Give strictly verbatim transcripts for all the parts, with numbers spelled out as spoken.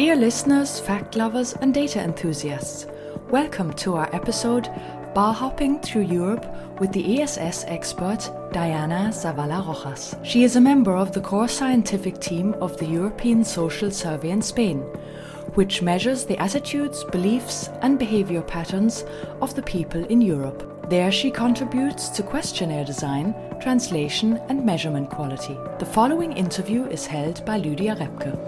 Dear listeners, fact lovers and data enthusiasts, welcome to our episode Bar Hopping Through Europe with the E S S expert Diana Zavala Rojas. She is a member of the core scientific team of the European Social Survey in Spain, which measures the attitudes, beliefs and behavior patterns of the people in Europe. There she contributes to questionnaire design, translation and measurement quality. The following interview is held by Lydia Repke.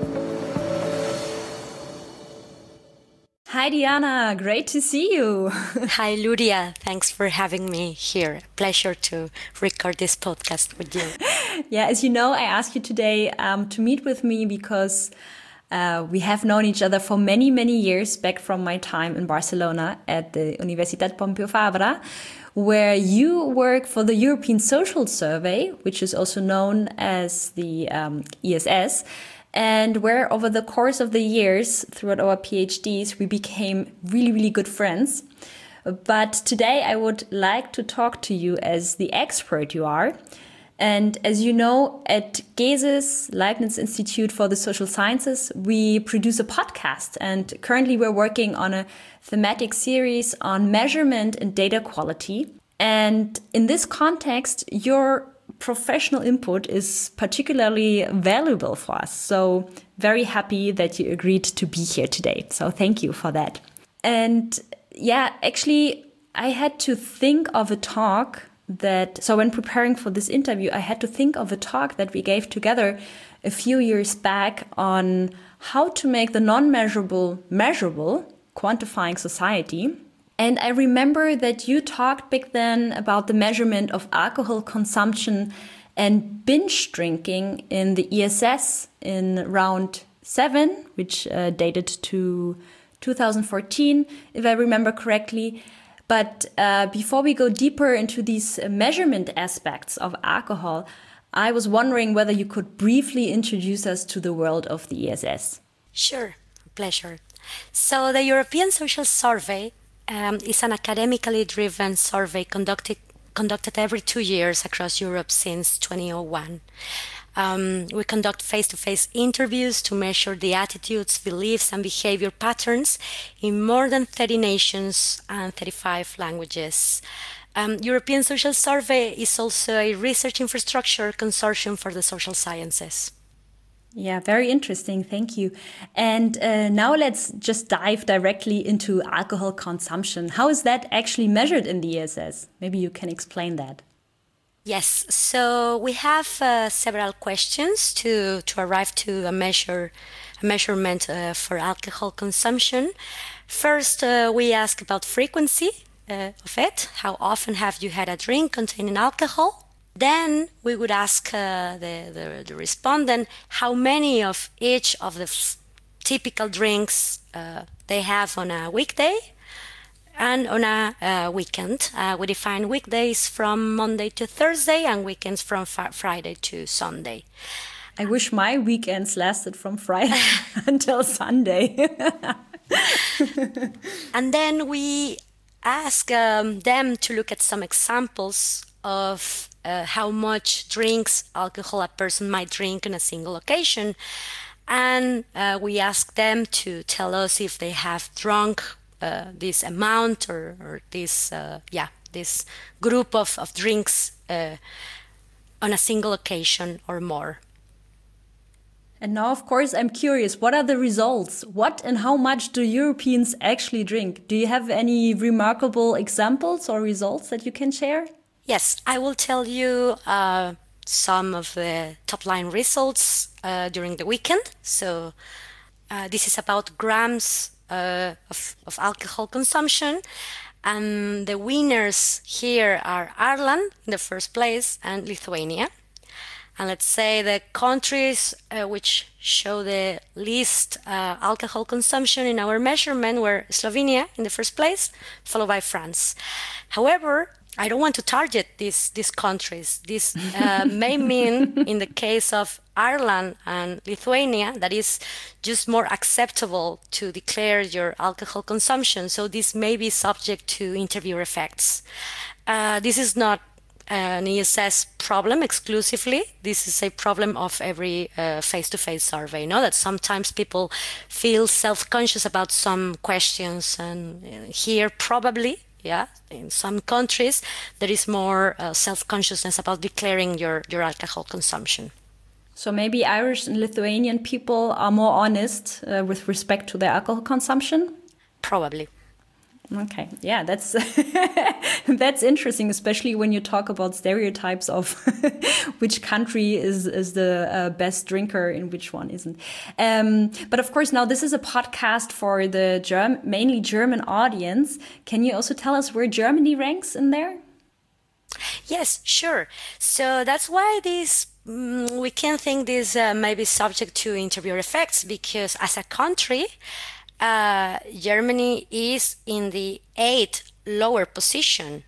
Hi Diana, great to see you. Hi Lydia, thanks for having me here. Pleasure to record this podcast with you. Yeah, as you know, I asked you today um, to meet with me because uh, we have known each other for many, many years back from my time in Barcelona at the Universitat Pompeu Fabra, where you work for the European Social Survey, which is also known as the um, E S S. And where over the course of the years, throughout our PhDs, we became really, really good friends. But today I would like to talk to you as the expert you are. And as you know, at GESIS, Leibniz Institute for the Social Sciences, we produce a podcast. And currently we're working on a thematic series on measurement and data quality. And in this context, your professional input is particularly valuable for us. So very happy that you agreed to be here today. So thank you for that. And yeah, actually, I had to think of a talk that, so when preparing for this interview, I had to think of a talk that we gave together a few years back on how to make the non-measurable measurable, quantifying society. And I remember that you talked back then about the measurement of alcohol consumption and binge drinking in the E S S in round seven, which uh, dated to two thousand fourteen, if I remember correctly. But uh, before we go deeper into these measurement aspects of alcohol, I was wondering whether you could briefly introduce us to the world of the E S S. Sure, pleasure. So the European Social Survey Um, is an academically driven survey conducted conducted every two years across Europe since twenty oh one. Um, we conduct face-to-face interviews to measure the attitudes, beliefs, and behavior patterns in more than thirty nations and thirty-five languages. Um, European Social Survey is also a research infrastructure consortium for the social sciences. Yeah, very interesting. Thank you. And uh, now let's just dive directly into alcohol consumption. How is that actually measured in the E S S? Maybe you can explain that. Yes, so we have uh, several questions to, to arrive to a measure a measurement uh, for alcohol consumption. First, uh, we ask about frequency uh, of it. How often have you had a drink containing alcohol? Then we would ask uh, the, the, the respondent how many of each of the f- typical drinks uh, they have on a weekday and on a uh, weekend. Uh, we define weekdays from Monday to Thursday and weekends from f- Friday to Sunday. I wish my weekends lasted from Friday until Sunday. And then we ask um, them to look at some examples of Uh, how much drinks alcohol a person might drink on a single occasion. And uh, we ask them to tell us if they have drunk uh, this amount or, or this, uh, yeah, this group of, of drinks uh, on a single occasion or more. And now, of course, I'm curious, what are the results? What and how much do Europeans actually drink? Do you have any remarkable examples or results that you can share? Yes, I will tell you uh, some of the top-line results uh, during the weekend. So uh, this is about grams uh, of, of alcohol consumption. And the winners here are Ireland in the first place and Lithuania. And let's say the countries uh, which show the least uh, alcohol consumption in our measurement were Slovenia in the first place, followed by France. However, I don't want to target these these countries. This uh, may mean, in the case of Ireland and Lithuania, that is just more acceptable to declare your alcohol consumption. So this may be subject to interviewer effects. Uh, this is not an E S S problem exclusively. This is a problem of every uh, face-to-face survey. You know that sometimes people feel self-conscious about some questions, and here probably, yeah, in some countries there is more uh, self-consciousness about declaring your, your alcohol consumption. So maybe Irish and Lithuanian people are more honest uh, with respect to their alcohol consumption? Probably. Okay, yeah, that's that's interesting, especially when you talk about stereotypes of which country is is the uh, best drinker and which one isn't. Um, but of course, now this is a podcast for the Germ- mainly German audience. Can you also tell us where Germany ranks in there? Yes, sure. So that's why this mm, we can think this uh, may be subject to interviewer effects, because as a country, Uh, Germany is in the eighth lower position.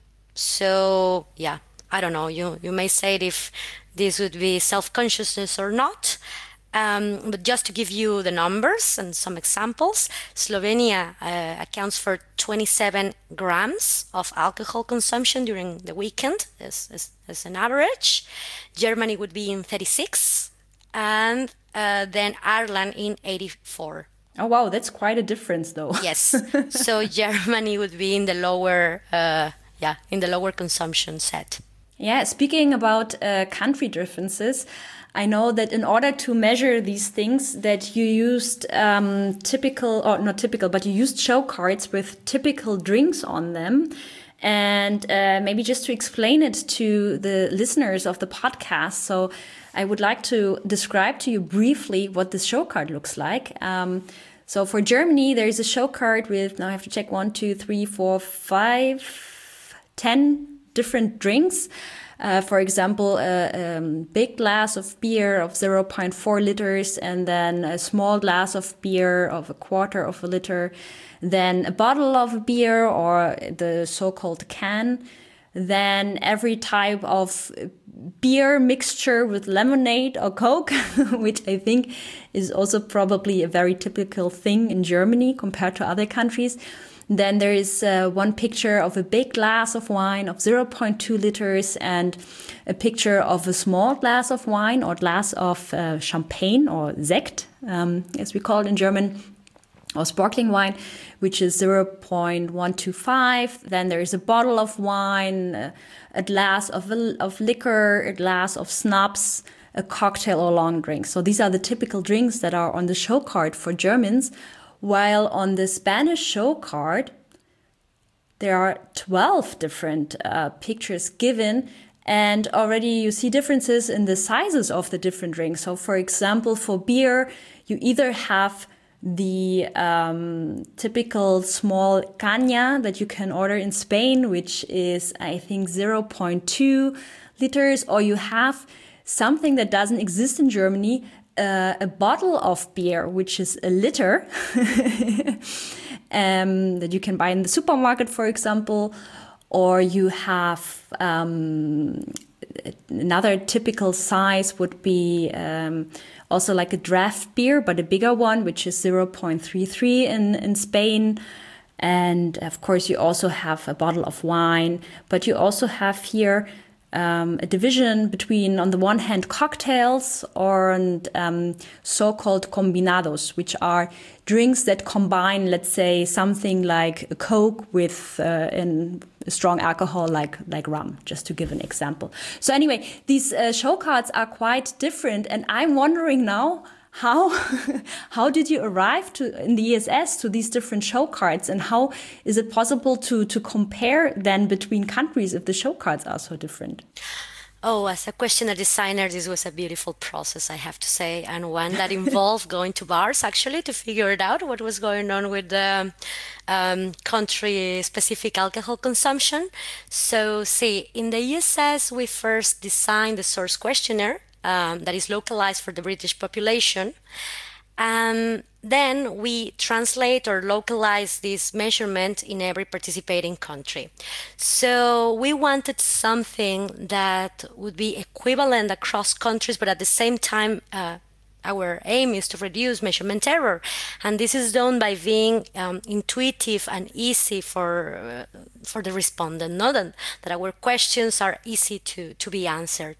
So yeah, I don't know. You you may say it if this would be self-consciousness or not. Um, but just to give you the numbers and some examples, Slovenia uh, accounts for twenty-seven grams of alcohol consumption during the weekend as, as, as an average. Germany would be in thirty-six, and uh, then Ireland in eighty-four. Oh, wow, that's quite a difference, though. Yes. So Germany would be in the lower, uh, yeah, in the lower consumption set. Yeah, speaking about uh, country differences, I know that in order to measure these things that you used um, typical, or not typical, but you used show cards with typical drinks on them. And uh, maybe just to explain it to the listeners of the podcast. So I would like to describe to you briefly what this show card looks like. Um, so for Germany, there is a show card with, now I have to check, one, two, three, four, five, ten different drinks. Uh, for example, a um, big glass of beer of zero point four liters, and then a small glass of beer of a quarter of a liter, then a bottle of beer or the so-called can, then every type of beer mixture with lemonade or Coke, which I think is also probably a very typical thing in Germany compared to other countries. Then there is uh, one picture of a big glass of wine of zero point two liters and a picture of a small glass of wine or glass of uh, champagne or Sekt, um, as we call it in German, or sparkling wine, which is zero point one two five. Then there is a bottle of wine, uh, a glass of, of liquor, a glass of schnapps, a cocktail or long drink. So these are the typical drinks that are on the show card for Germans. While on the Spanish show card, there are twelve different uh, pictures given, and already you see differences in the sizes of the different drinks. So for example, for beer, you either have the um, typical small caña that you can order in Spain, which is, I think, zero point two liters, or you have something that doesn't exist in Germany, Uh, a bottle of beer, which is a liter, um, that you can buy in the supermarket, for example, or you have um, another typical size would be um, also like a draft beer, but a bigger one, which is zero point three three in, in Spain. And of course, you also have a bottle of wine, but you also have here Um, a division between, on the one hand, cocktails or and, um, so-called combinados, which are drinks that combine, let's say, something like a Coke with uh, in a strong alcohol like like rum, just to give an example. So anyway, these uh, show cards are quite different, and I'm wondering now, How how did you arrive to in the E S S to these different show cards, and how is it possible to to compare then between countries if the show cards are so different? Oh, as a questionnaire designer, this was a beautiful process, I have to say, and one that involved going to bars actually to figure it out what was going on with the um, country-specific alcohol consumption. So, see, in the E S S, we first designed the source questionnaire. Um, that is localized for the British population. And then we translate or localize this measurement in every participating country. So we wanted something that would be equivalent across countries, but at the same time uh, our aim is to reduce measurement error, and this is done by being um, intuitive and easy for uh, for the respondent, no? that, that our questions are easy to, to be answered.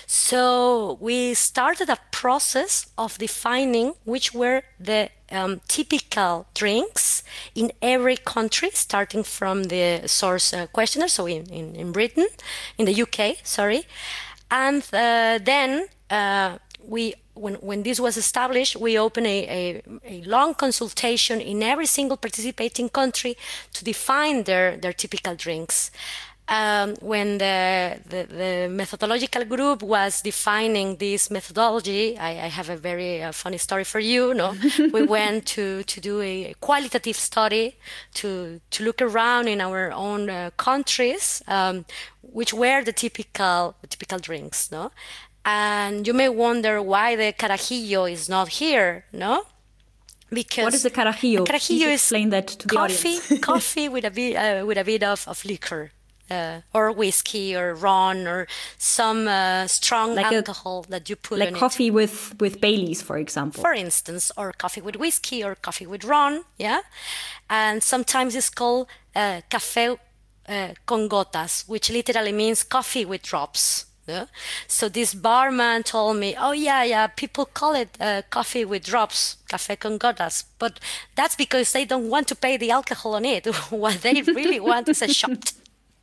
So we started a process of defining which were the um, typical drinks in every country, starting from the source uh, questionnaire, so in, in, in Britain, in the U K, sorry, and uh, then uh, we When, when this was established, we opened a, a, a long consultation in every single participating country to define their, their typical drinks. Um, when the, the, the methodological group was defining this methodology, I, I have a very uh, funny story for you. No, we went to, to do a qualitative study to, to look around in our own uh, countries, um, which were the typical, the typical drinks. No. And you may wonder why the carajillo is not here, no? Because what is the carajillo? Carajillo is explain that to the coffee, audience. coffee with a bit uh, with a bit of, of liquor, uh, or whiskey, or ron, or some uh, strong like alcohol a, that you put like in coffee it. with with Baileys, for example. For instance, or coffee with whiskey, or coffee with ron, yeah. And sometimes it's called uh, café uh, con gotas, which literally means coffee with drops. Yeah? So this barman told me, oh yeah, yeah, people call it uh, coffee with drops, café con gotas, but that's because they don't want to pay the alcohol on it. What they really want is a shot.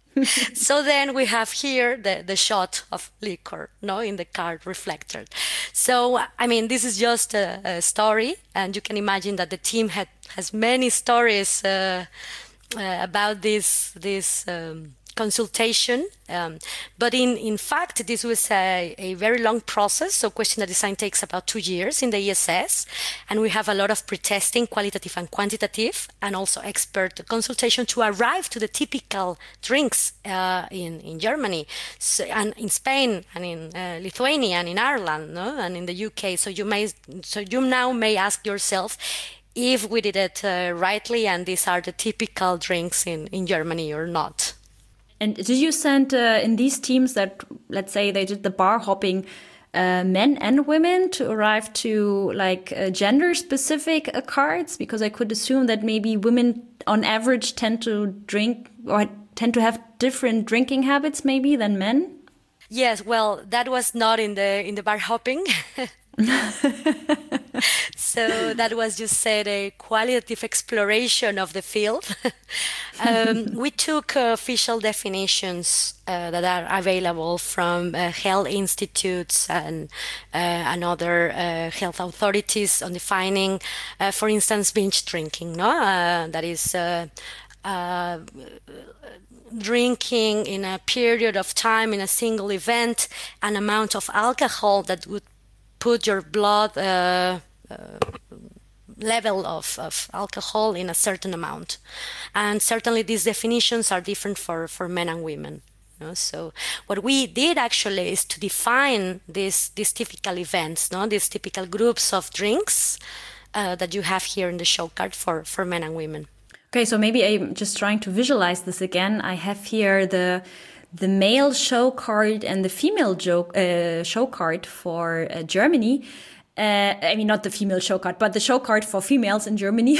So then we have here the, the shot of liquor, no, in the card reflected. So, I mean, this is just a, a story, and you can imagine that the team had has many stories uh, uh, about this, this um, consultation, um, but in, in fact this was a, a very long process. So questionnaire design takes about two years in the E S S, and we have a lot of pre-testing, qualitative and quantitative, and also expert consultation to arrive to the typical drinks uh, in, in Germany, so, and in Spain, and in uh, Lithuania, and in Ireland, no? And in the U K. So you may, so you now may ask yourself if we did it uh, rightly, and these are the typical drinks in, in Germany or not. And did you send uh, in these teams that, let's say, they did the bar hopping, uh, men and women to arrive to like uh, gender specific uh, cards? Because I could assume that maybe women on average tend to drink or tend to have different drinking habits maybe than men. Yes, well, that was not in the in the bar hopping. So that was just said a qualitative exploration of the field. um, we took uh, official definitions uh, that are available from uh, health institutes and uh, and other uh, health authorities on defining, uh, for instance, binge drinking. No, uh, that is. Uh, uh, drinking in a period of time in a single event an amount of alcohol that would put your blood uh, uh, level of, of alcohol in a certain amount. And certainly these definitions are different for, for men and women. You know? So what we did actually is to define these, these typical events, no? These typical groups of drinks uh, that you have here in the show card for, for men and women. Okay, so maybe I'm just trying to visualize this again. I have here the the male show card and the female joke, uh, show card for uh, Germany. Uh, I mean, not the female show card, but the show card for females in Germany.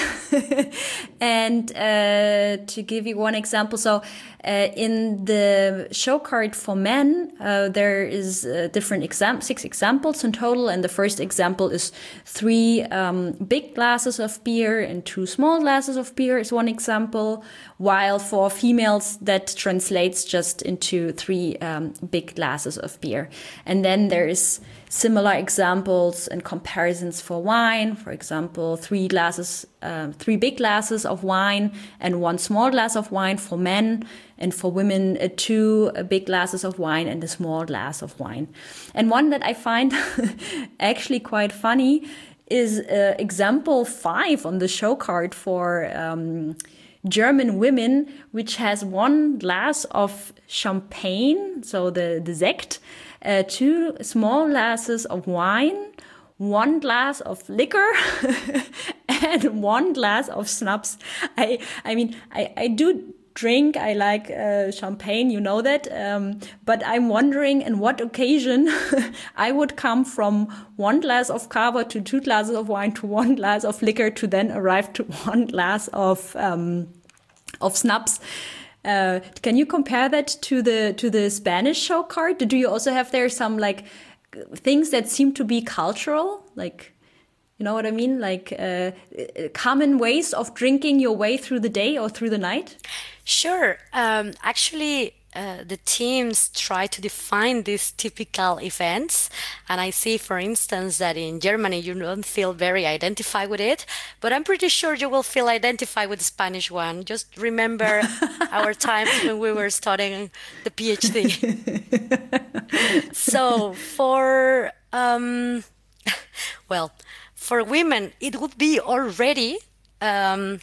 And uh, to give you one example, so uh, in the show card for men, uh, there is uh, different exam six examples in total. And the first example is three um, big glasses of beer and two small glasses of beer is one example. While for females, that translates just into three um, big glasses of beer. And then there is similar examples and comparisons for wine. For example, three glasses, uh, three big glasses of wine and one small glass of wine for men, and for women, uh, two uh, big glasses of wine and a small glass of wine. And one that I find actually quite funny is uh, example five on the show card for um, German women, which has one glass of champagne, so the, the Sekt, uh, two small glasses of wine, one glass of liquor, and one glass of schnapps. I, I mean, I, I do drink. I like uh, champagne, you know that. Um, but I'm wondering in what occasion I would come from one glass of cava to two glasses of wine to one glass of liquor to then arrive to one glass of um, of snaps. Uh, can you compare that to the to the Spanish show card? Do you also have there some like things that seem to be cultural, like? You know what I mean? Like uh, common ways of drinking your way through the day or through the night? Sure. Um, actually, uh, the teams try to define these typical events. And I see, for instance, that in Germany, you don't feel very identified with it. But I'm pretty sure you will feel identified with the Spanish one. Just remember our times when we were studying the PhD. So for, um, well... For women, it would be already um,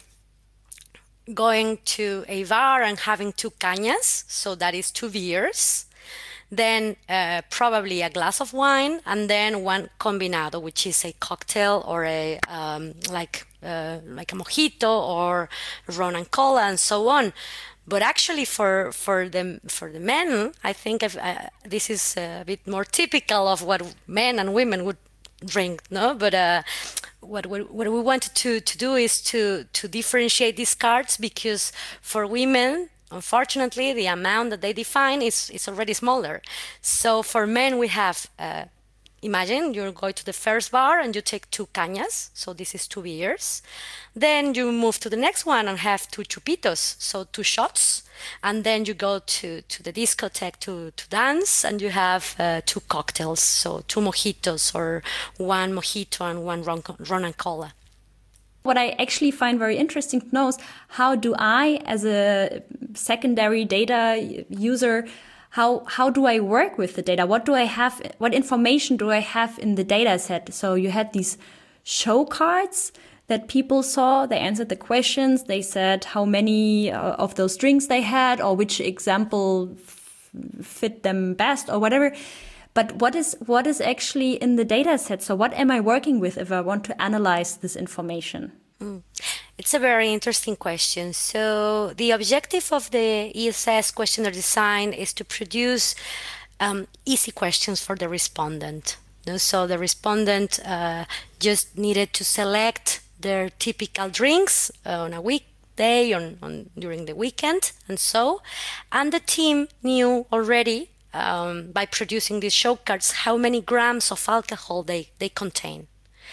going to a bar and having two cañas, so that is two beers, then uh, probably a glass of wine, and then one combinado, which is a cocktail or a um, like uh, like a mojito or ron and cola and so on. But actually, for for the for the men, I think I've, uh, this is a bit more typical of what men and women would drink, no? But uh, what we, what we wanted to, to do is to, to differentiate these cards, because for women, unfortunately, the amount that they define is, is already smaller. So for men, we have, uh, imagine you go to the first bar and you take two cañas, so this is two beers. Then you move to the next one and have two chupitos, so two shots. And then you go to, to the discotheque to, to dance, and you have uh, two cocktails, so two mojitos or one mojito and one ron, ron and cola. What I actually find very interesting to know is how do I, as a secondary data user, how how do I work with the data? What do I have? What information do I have in the data set? So you had these show cards that people saw, they answered the questions, they said how many uh, of those drinks they had or which example f- fit them best or whatever. But what is what is actually in the data set? So what am I working with if I want to analyze this information? Mm. It's a very interesting question. So the objective of the E S S questionnaire design is to produce um, easy questions for the respondent. So the respondent uh, just needed to select their typical drinks on a weekday, on, on during the weekend, and so. And the team knew already um, by producing these show cards how many grams of alcohol they, they contain.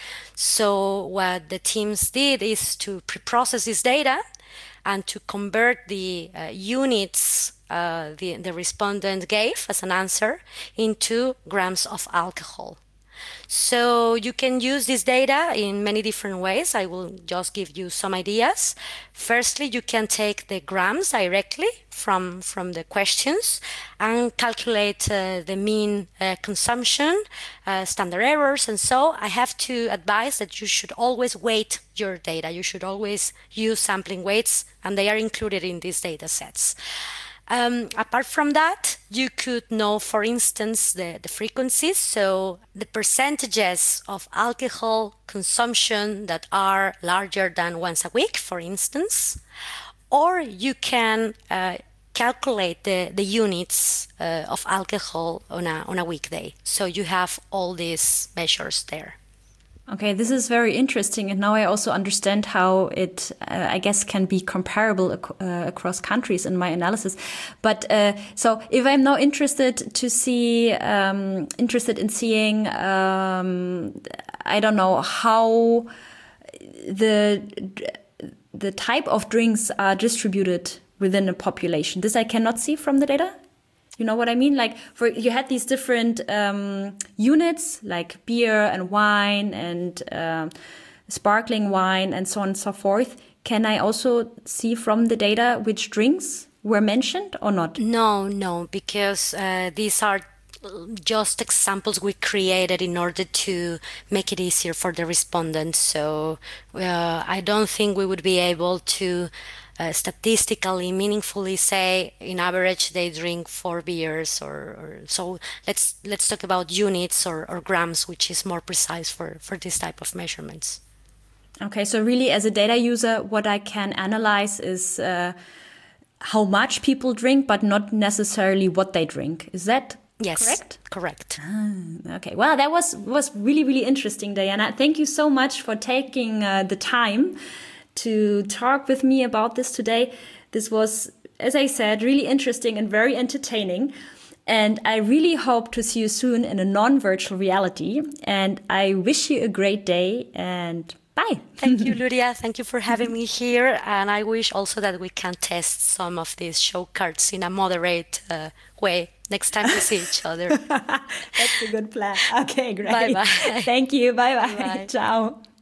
So what the teams did is to pre-process this data and to convert the uh, units uh, the, the respondent gave as an answer into grams of alcohol. So you can use this data in many different ways. I will just give you some ideas. Firstly, you can take the grams directly from, from the questions and calculate uh, the mean uh, consumption, uh, standard errors, and so. I have to advise that you should always weight your data. You should always use sampling weights, and they are included in these data sets. Um, apart from that, you could know, for instance, the, the frequencies, so the percentages of alcohol consumption that are larger than once a week, for instance, or you can uh, calculate the, the units uh, of alcohol on a, on a weekday. So you have all these measures there. Okay, this is very interesting, and now I also understand how it, uh, I guess, can be comparable ac- uh, across countries in my analysis. But uh, so, if I'm now interested to see, um, interested in seeing, um, I don't know how the the type of drinks are distributed within a population. This I cannot see from the data. You know what I mean? Like, for you had these different um, units, like beer and wine and uh, sparkling wine and so on and so forth. Can I also see from the data which drinks were mentioned or not? No, no, because uh, these are just examples we created in order to make it easier for the respondents. So uh, I don't think we would be able to Uh, statistically meaningfully say in average they drink four beers or, or so let's let's talk about units or, or grams, which is more precise for for this type of measurements. Okay, so really as a data user, what I can analyze is uh, how much people drink, but not necessarily what they drink. Is that yes, correct? Correct. Ah, okay. Well, that was was really, really interesting, Diana. Thank you so much for taking uh, the time to talk with me about this today. This was, as I said, really interesting and very entertaining. And I really hope to see you soon in a non-virtual reality. And I wish you a great day and bye. Thank you, Luria. Thank you for having me here. And I wish also that we can test some of these show cards in a moderate uh, way next time we see each other. That's a good plan. Okay, great. Bye-bye. Thank you. Bye-bye. Bye. Ciao.